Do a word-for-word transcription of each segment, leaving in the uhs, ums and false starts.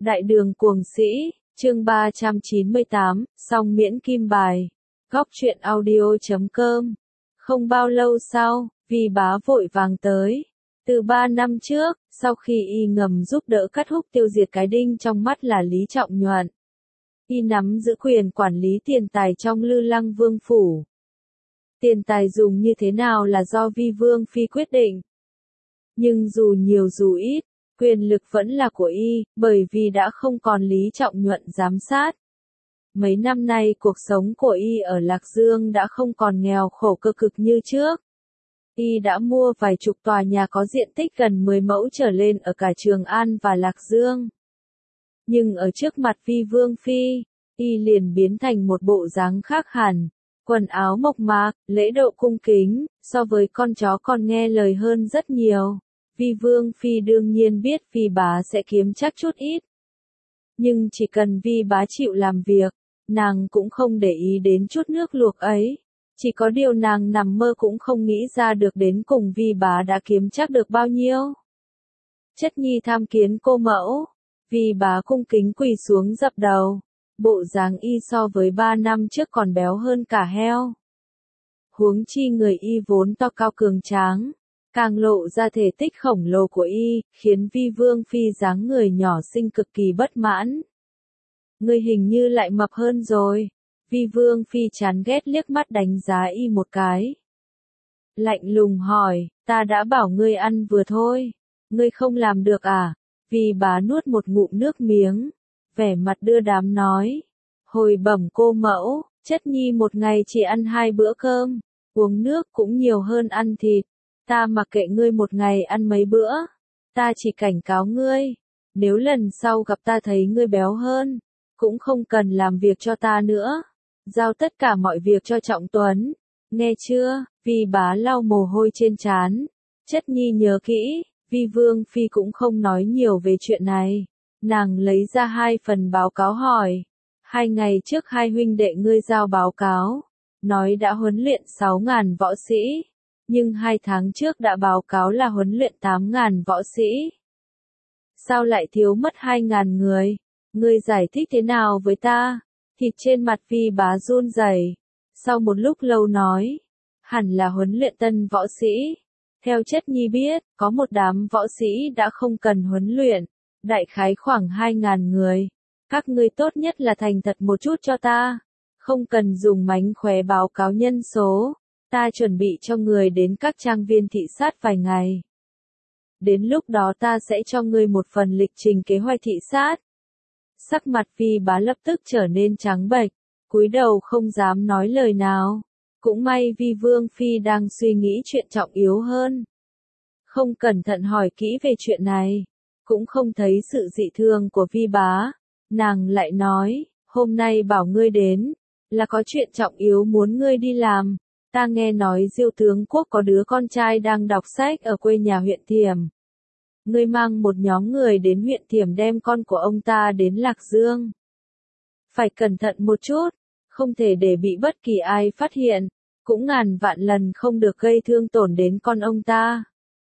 Đại đường cuồng sĩ, chương ba trăm chín mươi tám, song miễn kim bài. Góc truyện audio chấm com. Không bao lâu sau, Vi Bá vội vàng tới. Từ ba năm trước, sau khi y ngầm giúp đỡ cắt húc tiêu diệt cái đinh trong mắt là Lý Trọng Nhuận, y nắm giữ quyền quản lý tiền tài trong Lư Lăng Vương phủ. Tiền tài dùng như thế nào là do Vi Vương Phi quyết định. Nhưng dù nhiều dù ít, quyền lực vẫn là của y, bởi vì đã không còn Lý Trọng Nhuận giám sát. Mấy năm nay cuộc sống của y ở Lạc Dương đã không còn nghèo khổ cơ cực như trước. Y đã mua vài chục tòa nhà có diện tích gần mười mẫu trở lên ở cả Trường An và Lạc Dương. Nhưng ở trước mặt Vi Vương Phi, y liền biến thành một bộ dáng khác hẳn, quần áo mộc mạc, lễ độ cung kính, so với con chó còn nghe lời hơn rất nhiều. Vi Vương Phi đương nhiên biết Vi Bá sẽ kiếm chắc chút ít. Nhưng chỉ cần Vi Bá chịu làm việc, nàng cũng không để ý đến chút nước luộc ấy. Chỉ có điều nàng nằm mơ cũng không nghĩ ra được đến cùng Vi Bá đã kiếm chắc được bao nhiêu. Chất nhi tham kiến cô mẫu. Vi Bá cung kính quỳ xuống dập đầu. Bộ dáng y so với ba năm trước còn béo hơn cả heo. Huống chi người y vốn to cao cường tráng, càng lộ ra thể tích khổng lồ của y, khiến Vi Vương Phi dáng người nhỏ xinh cực kỳ bất mãn. Người hình như lại mập hơn rồi. Vi Vương Phi chán ghét liếc mắt đánh giá y một cái. Lạnh lùng hỏi, ta đã bảo ngươi ăn vừa thôi. Ngươi không làm được à? Vi Bá nuốt một ngụm nước miếng, vẻ mặt đưa đám nói. Hồi bẩm cô mẫu, chất nhi một ngày chỉ ăn hai bữa cơm, uống nước cũng nhiều hơn ăn thịt. Ta mặc kệ ngươi một ngày ăn mấy bữa. Ta chỉ cảnh cáo ngươi, nếu lần sau gặp ta thấy ngươi béo hơn, cũng không cần làm việc cho ta nữa. Giao tất cả mọi việc cho Trọng Tuấn. Nghe chưa? Vi Bá lau mồ hôi trên trán. Chất nhi nhớ kỹ. Vi Vương Phi cũng không nói nhiều về chuyện này. Nàng lấy ra hai phần báo cáo hỏi. Hai ngày trước hai huynh đệ ngươi giao báo cáo, nói đã huấn luyện sáu ngàn võ sĩ. Nhưng hai tháng trước đã báo cáo là huấn luyện tám ngàn võ sĩ. Sao lại thiếu mất hai ngàn người? Ngươi giải thích thế nào với ta? Thịt trên mặt Vi Bá run rẩy. Sau một lúc lâu nói, hẳn là huấn luyện tân võ sĩ. Theo chất nhi biết, có một đám võ sĩ đã không cần huấn luyện, đại khái khoảng hai ngàn người. Các ngươi tốt nhất là thành thật một chút cho ta, không cần dùng mánh khóe báo cáo nhân số. Ta chuẩn bị cho người đến các trang viên thị sát vài ngày. Đến lúc đó ta sẽ cho ngươi một phần lịch trình kế hoạch thị sát. Sắc mặt Vi Bá lập tức trở nên trắng bệch, cúi đầu không dám nói lời nào. Cũng may Vi Vương Phi đang suy nghĩ chuyện trọng yếu hơn. Không cẩn thận hỏi kỹ về chuyện này, cũng không thấy sự dị thường của Vi Bá. Nàng lại nói, hôm nay bảo ngươi đến, là có chuyện trọng yếu muốn ngươi đi làm. Ta nghe nói Diêu tướng quốc có đứa con trai đang đọc sách ở quê nhà huyện Thiểm. Ngươi mang một nhóm người đến huyện Thiểm đem con của ông ta đến Lạc Dương. Phải cẩn thận một chút, không thể để bị bất kỳ ai phát hiện, cũng ngàn vạn lần không được gây thương tổn đến con ông ta.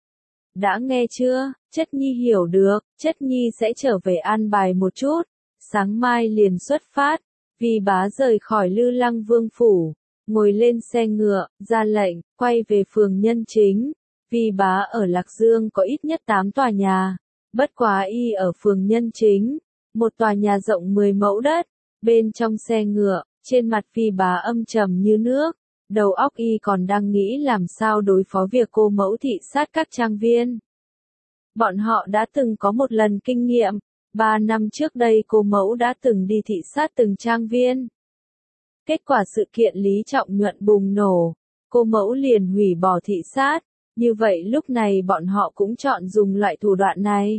Đã nghe chưa? Chất nhi hiểu được, chất nhi sẽ trở về an bài một chút, sáng mai liền xuất phát. Vi Bá rời khỏi Lư Lăng Vương phủ, ngồi lên xe ngựa, ra lệnh, quay về phường Nhân Chính. Vi Bá ở Lạc Dương có ít nhất tám tòa nhà, bất quá y ở phường Nhân Chính, một tòa nhà rộng mười mẫu đất. Bên trong xe ngựa, trên mặt Vi Bá âm trầm như nước, đầu óc y còn đang nghĩ làm sao đối phó việc cô mẫu thị sát các trang viên. Bọn họ đã từng có một lần kinh nghiệm, ba năm trước đây cô mẫu đã từng đi thị sát từng trang viên. Kết quả sự kiện Lý Trọng Nhuận bùng nổ, cô mẫu liền hủy bỏ thị sát, như vậy lúc này bọn họ cũng chọn dùng loại thủ đoạn này.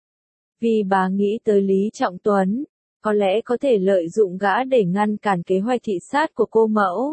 Vi Bá nghĩ tới Lý Trọng Tuấn, có lẽ có thể lợi dụng gã để ngăn cản kế hoạch thị sát của cô mẫu.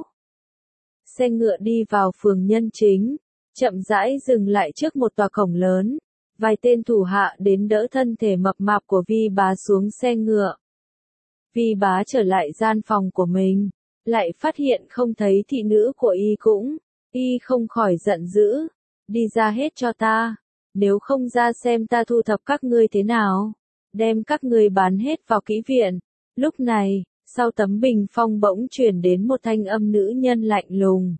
Xe ngựa đi vào phường Nhân Chính, chậm rãi dừng lại trước một tòa cổng lớn. Vài tên thủ hạ đến đỡ thân thể mập mạp của Vi Bá xuống xe ngựa. Vi Bá trở lại gian phòng của mình, lại phát hiện không thấy thị nữ của y cũng. Y không khỏi giận dữ. Đi ra hết cho ta, nếu không ra xem ta thu thập các ngươi thế nào. đem các ngươi bán hết vào kỹ viện. Lúc này, sau tấm bình phong bỗng truyền đến một thanh âm nữ nhân lạnh lùng.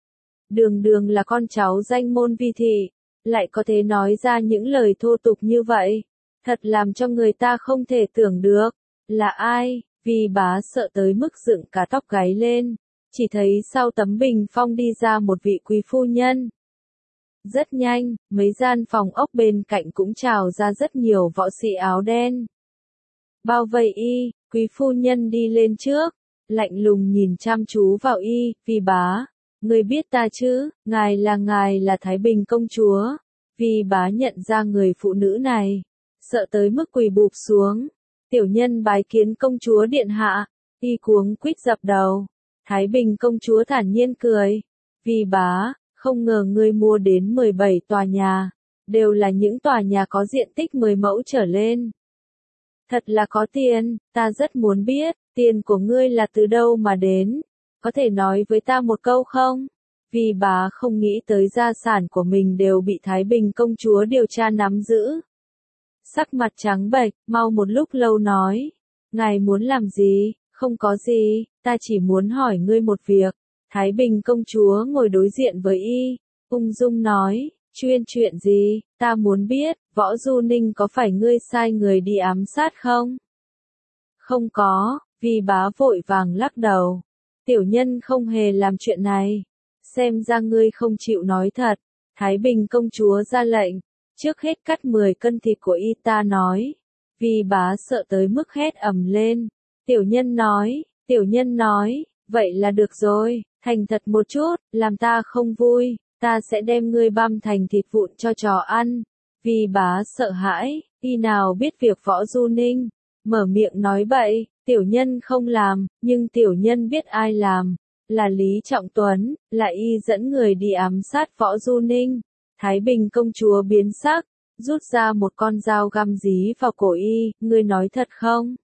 Đường đường là con cháu danh môn vi thị, lại có thể nói ra những lời thô tục như vậy. Thật làm cho người ta không thể tưởng được. Là ai? Vi bá sợ tới mức dựng cả tóc gáy lên. Chỉ thấy sau tấm bình phong đi ra một vị quý phu nhân. Rất nhanh, mấy gian phòng ốc bên cạnh cũng trào ra rất nhiều võ sĩ áo đen. Bao vây y, quý phu nhân đi lên trước, lạnh lùng nhìn chăm chú vào y, Vi bá, người biết ta chứ, ngài là ngài là Thái Bình công chúa. Vi bá nhận ra người phụ nữ này, sợ tới mức quỳ bụp xuống. Tiểu nhân bái kiến công chúa điện hạ, y cuống quýt dập đầu. Thái Bình công chúa thản nhiên cười, Vi bá, không ngờ ngươi mua đến mười bảy tòa nhà, đều là những tòa nhà có diện tích mười mẫu trở lên. Thật là có tiền, ta rất muốn biết, tiền của ngươi là từ đâu mà đến, có thể nói với ta một câu không? Vi bá không nghĩ tới gia sản của mình đều bị Thái Bình công chúa điều tra nắm giữ. Sắc mặt trắng bệch, mau một lúc lâu nói, ngài muốn làm gì? Không có gì, ta chỉ muốn hỏi ngươi một việc. Thái Bình công chúa ngồi đối diện với y, ung dung nói, chuyên chuyện gì, ta muốn biết, Võ Du Ninh có phải ngươi sai người đi ám sát không? Không có, Vi bá vội vàng lắc đầu. Tiểu nhân không hề làm chuyện này. Xem ra ngươi không chịu nói thật. Thái Bình công chúa ra lệnh, trước hết cắt mười cân thịt của y ta nói. Vi bá sợ tới mức hét ầm lên. Tiểu nhân nói, tiểu nhân nói, vậy là được rồi, thành thật một chút, làm ta không vui, ta sẽ đem ngươi băm thành thịt vụn cho chó ăn. Vi bá sợ hãi, y nào biết việc Võ Du Ninh, mở miệng nói bậy, tiểu nhân không làm, nhưng tiểu nhân biết ai làm, là Lý Trọng Tuấn, là y dẫn người đi ám sát Võ Du Ninh. Thái Bình công chúa biến sắc, rút ra một con dao găm dí vào cổ y, ngươi nói thật không?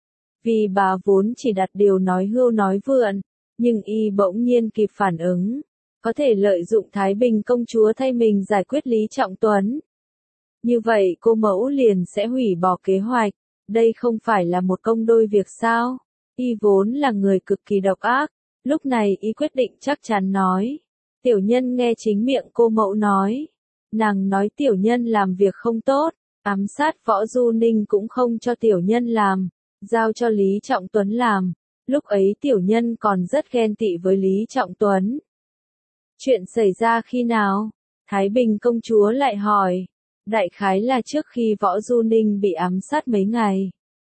Vì bà vốn chỉ đặt điều nói hưu nói vượn, nhưng y bỗng nhiên kịp phản ứng, có thể lợi dụng Thái Bình công chúa thay mình giải quyết Lý Trọng Tuấn. Như vậy cô mẫu liền sẽ hủy bỏ kế hoạch, đây không phải là một công đôi việc sao? Y vốn là người cực kỳ độc ác, lúc này y quyết định chắc chắn nói. Tiểu nhân nghe chính miệng cô mẫu nói, nàng nói tiểu nhân làm việc không tốt, ám sát Võ Du Ninh cũng không cho tiểu nhân làm, giao cho Lý Trọng Tuấn làm, lúc ấy tiểu nhân còn rất ghen tị với Lý Trọng Tuấn. Chuyện xảy ra khi nào? Thái Bình công chúa lại hỏi, đại khái là trước khi Võ Du Ninh bị ám sát mấy ngày.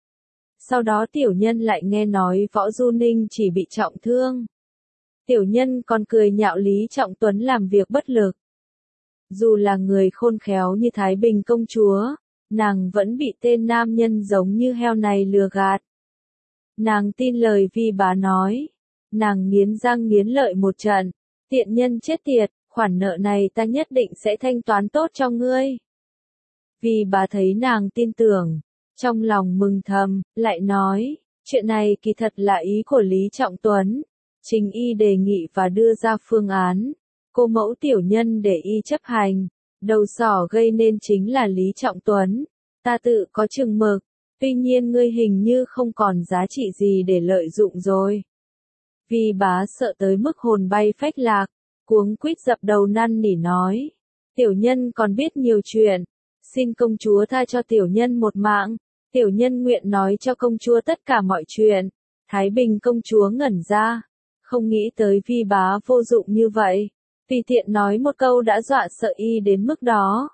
Sau đó tiểu nhân lại nghe nói Võ Du Ninh chỉ bị trọng thương. Tiểu nhân còn cười nhạo Lý Trọng Tuấn làm việc bất lực. Dù là người khôn khéo như Thái Bình công chúa, nàng vẫn bị tên nam nhân giống như heo này lừa gạt. Nàng tin lời Vi bá nói. Nàng nghiến răng nghiến lợi một trận. Tiện nhân chết tiệt, khoản nợ này ta nhất định sẽ thanh toán tốt cho ngươi. Vi bá thấy nàng tin tưởng, trong lòng mừng thầm, lại nói, chuyện này kỳ thật là ý của Lý Trọng Tuấn. Trình y đề nghị và đưa ra phương án. Cô mẫu tiểu nhân để y chấp hành. Đầu sỏ gây nên chính là Lý Trọng Tuấn. Ta tự có chừng mực. Tuy nhiên ngươi hình như không còn giá trị gì để lợi dụng rồi. Vi bá sợ tới mức hồn bay phách lạc. Cuống quýt dập đầu năn nỉ nói. Tiểu nhân còn biết nhiều chuyện. Xin công chúa tha cho tiểu nhân một mạng. Tiểu nhân nguyện nói cho công chúa tất cả mọi chuyện. Thái Bình công chúa ngẩn ra. Không nghĩ tới Vi bá vô dụng như vậy. Tùy tiện nói một câu đã dọa sợ y đến mức đó.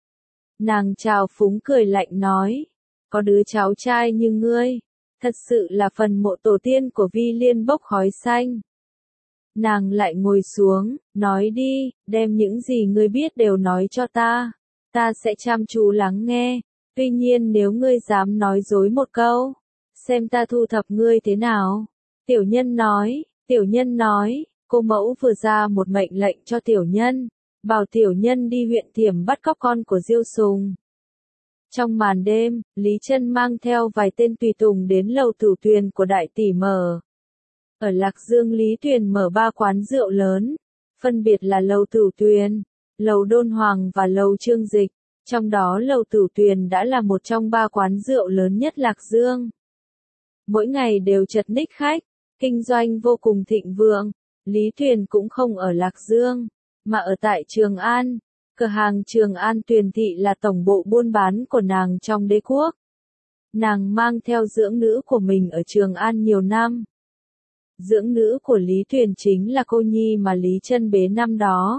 Nàng chào phúng cười lạnh nói. Có đứa cháu trai như ngươi. Thật sự là phần mộ tổ tiên của Vi Liên bốc khói xanh. Nàng lại ngồi xuống, nói đi, đem những gì ngươi biết đều nói cho ta. Ta sẽ chăm chú lắng nghe. Tuy nhiên nếu ngươi dám nói dối một câu, xem ta thu thập ngươi thế nào. Tiểu nhân nói, tiểu nhân nói, cô mẫu vừa ra một mệnh lệnh cho tiểu nhân, bảo tiểu nhân đi huyện Thiểm bắt cóc con của Diêu Sùng. Trong màn đêm, Lý Trân mang theo vài tên tùy tùng đến lầu Tử Tuyền của đại tỷ mở. Ở Lạc Dương Lý Tuyền mở ba quán rượu lớn, phân biệt là lầu Tử Tuyền, lầu Đôn Hoàng và lầu Trương Dịch. Trong đó lầu Tử Tuyền đã là một trong ba quán rượu lớn nhất Lạc Dương. Mỗi ngày đều chật ních khách, kinh doanh vô cùng thịnh vượng. Lý Tuyền cũng không ở Lạc Dương, mà ở tại Trường An. Cửa hàng Trường An Tuyền Thị là tổng bộ buôn bán của nàng trong đế quốc. Nàng mang theo dưỡng nữ của mình ở Trường An nhiều năm. Dưỡng nữ của Lý Tuyền chính là cô nhi mà Lý Chân bế năm đó.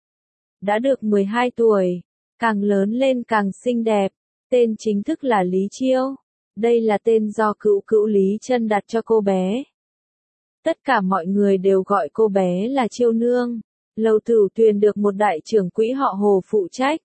Đã được mười hai tuổi, càng lớn lên càng xinh đẹp, tên chính thức là Lý Chiêu. Đây là tên do cữu cữu Lý Chân đặt cho cô bé. Tất cả mọi người đều gọi cô bé là Chiêu Nương. Lầu Tử Tuyền được một đại trưởng quỹ họ Hồ phụ trách.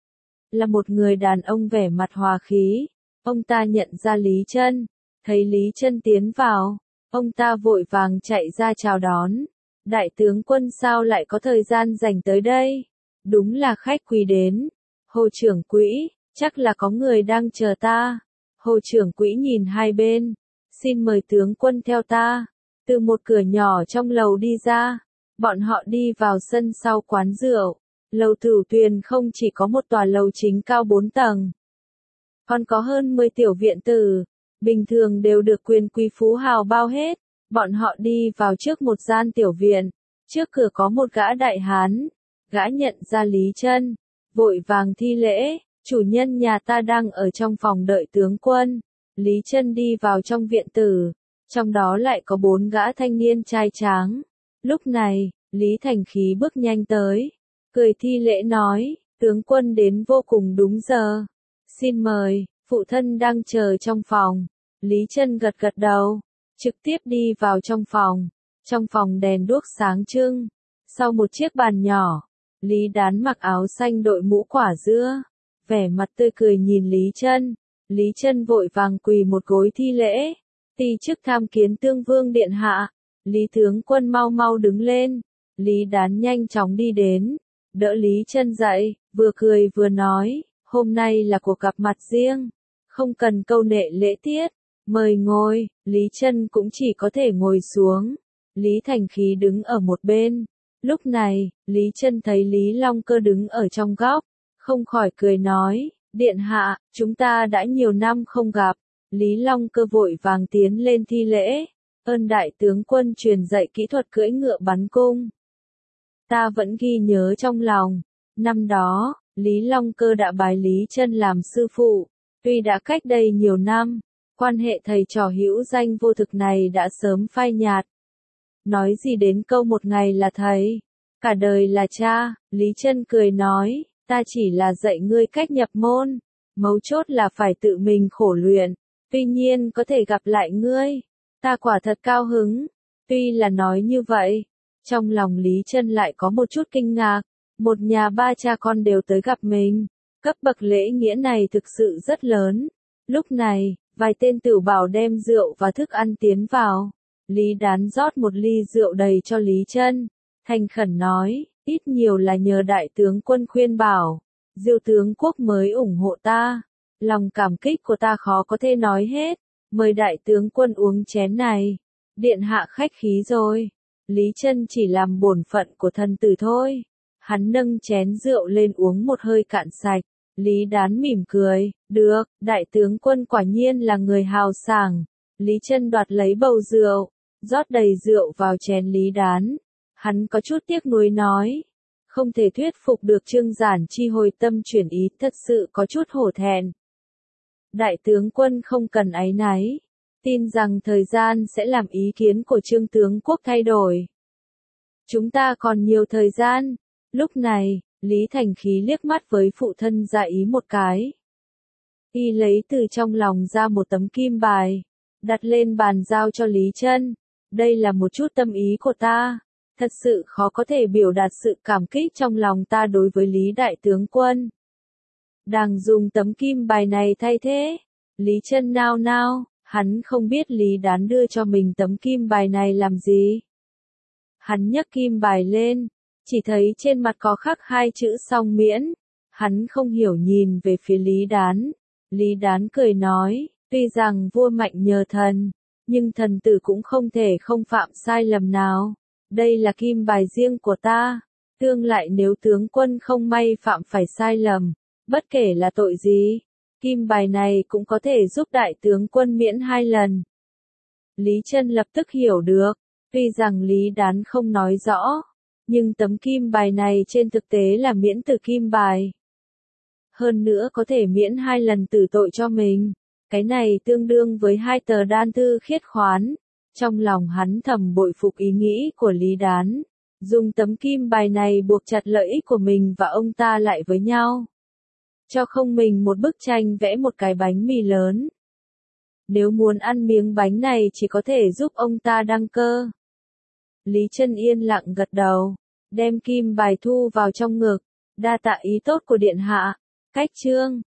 Là một người đàn ông vẻ mặt hòa khí. Ông ta nhận ra Lý Chân, thấy Lý Chân tiến vào, ông ta vội vàng chạy ra chào đón. Đại tướng quân sao lại có thời gian dành tới đây? Đúng là khách quý đến. Hồ trưởng quỹ, chắc là có người đang chờ ta. Hồ trưởng quỹ nhìn hai bên. Xin mời tướng quân theo ta. Từ một cửa nhỏ trong lầu đi ra. Bọn họ đi vào sân sau quán rượu. Lầu Tử Tuyền không chỉ có một tòa lầu chính cao bốn tầng. Còn có hơn mười tiểu viện tử. Bình thường đều được quyền quý phú hào bao hết. Bọn họ đi vào trước một gian tiểu viện. Trước cửa có một gã đại hán. Gã nhận ra Lý Chân. Vội vàng thi lễ. Chủ nhân nhà ta đang ở trong phòng đợi tướng quân. Lý Chân đi vào trong viện tử. Trong đó lại có bốn gã thanh niên trai tráng. Lúc này, Lý Thành Khí bước nhanh tới. Cười thi lễ nói, tướng quân đến vô cùng đúng giờ. Xin mời, phụ thân đang chờ trong phòng. Lý Chân gật gật đầu. Trực tiếp đi vào trong phòng. Trong phòng đèn đuốc sáng trưng. Sau một chiếc bàn nhỏ, Lý Đán mặc áo xanh đội mũ quả dưa. Vẻ mặt tươi cười nhìn Lý Chân. Lý Chân vội vàng quỳ một gối thi lễ. Ti chức tham kiến tương vương điện hạ. Lý tướng quân mau mau đứng lên. Lý Đán nhanh chóng đi đến. Đỡ Lý Chân dậy, vừa cười vừa nói. Hôm nay là cuộc gặp mặt riêng. Không cần câu nệ lễ tiết. Mời ngồi. Lý Chân cũng chỉ có thể ngồi xuống. Lý Thành Khí đứng ở một bên. Lúc này, Lý Chân thấy Lý Long Cơ đứng ở trong góc. Không khỏi cười nói. Điện hạ, chúng ta đã nhiều năm không gặp. Lý Long Cơ vội vàng tiến lên thi lễ. Ơn đại tướng quân truyền dạy kỹ thuật cưỡi ngựa bắn cung. Ta vẫn ghi nhớ trong lòng. Năm đó, Lý Long Cơ đã bái Lý Chân làm sư phụ. Tuy đã cách đây nhiều năm, quan hệ thầy trò hữu danh vô thực này đã sớm phai nhạt. Nói gì đến câu một ngày là thầy, cả đời là cha, Lý Chân cười nói, ta chỉ là dạy ngươi cách nhập môn. Mấu chốt là phải tự mình khổ luyện. Tuy nhiên có thể gặp lại ngươi. Ta quả thật cao hứng. Tuy là nói như vậy, trong lòng Lý Chân lại có một chút kinh ngạc. Một nhà ba cha con đều tới gặp mình. Cấp bậc lễ nghĩa này thực sự rất lớn. Lúc này, vài tên tử bảo đem rượu và thức ăn tiến vào. Lý Đán rót một ly rượu đầy cho Lý Chân. Thành khẩn nói, ít nhiều là nhờ đại tướng quân khuyên bảo. Diêu tướng quốc mới ủng hộ ta. Lòng cảm kích của ta khó có thể nói hết. Mời đại tướng quân uống chén này. Điện hạ khách khí rồi. Lý Chân chỉ làm bổn phận của thân tử thôi. Hắn nâng chén rượu lên uống một hơi cạn sạch. Lý Đán mỉm cười. Được, đại tướng quân quả nhiên là người hào sảng. Lý Chân đoạt lấy bầu rượu. Rót đầy rượu vào chén Lý Đán. Hắn có chút tiếc nuối nói. Không thể thuyết phục được Trương Giản Chi hồi tâm chuyển ý, thật sự có chút hổ thẹn. Đại tướng quân không cần áy náy. Tin rằng thời gian sẽ làm ý kiến của Trương tướng quốc thay đổi. Chúng ta còn nhiều thời gian. Lúc này, Lý Thành Khí liếc mắt với phụ thân dạ ý một cái. Y lấy từ trong lòng ra một tấm kim bài. Đặt lên bàn giao cho Lý Chân. Đây là một chút tâm ý của ta. Thật sự khó có thể biểu đạt sự cảm kích trong lòng ta đối với Lý đại tướng quân. Đang dùng tấm kim bài này thay thế. Lý Chân nao nao, hắn không biết Lý Đán đưa cho mình tấm kim bài này làm gì. Hắn nhấc kim bài lên, chỉ thấy trên mặt có khắc hai chữ song miễn. Hắn không hiểu nhìn về phía Lý Đán. Lý Đán cười nói, tuy rằng vua mạnh nhờ thần, nhưng thần tử cũng không thể không phạm sai lầm nào. Đây là kim bài riêng của ta. Tương lại nếu tướng quân không may phạm phải sai lầm, Bất kể là tội gì, kim bài này cũng có thể giúp đại tướng quân miễn hai lần. Lý Chân lập tức hiểu được, tuy rằng Lý Đán không nói rõ, nhưng tấm kim bài này trên thực tế là miễn tử kim bài. Hơn nữa có thể miễn hai lần tử tội cho mình, cái này tương đương với hai tờ đan thư khiết khoán. Trong lòng hắn thầm bội phục ý nghĩ của Lý Đán, dùng tấm kim bài này buộc chặt lợi ích của mình và ông ta lại với nhau. Cho không mình một bức tranh vẽ một cái bánh mì lớn. Nếu muốn ăn miếng bánh này chỉ có thể giúp ông ta đăng cơ. Lý Chân yên lặng gật đầu, đem kim bài thu vào trong ngực, đa tạ ý tốt của điện hạ. Cách chương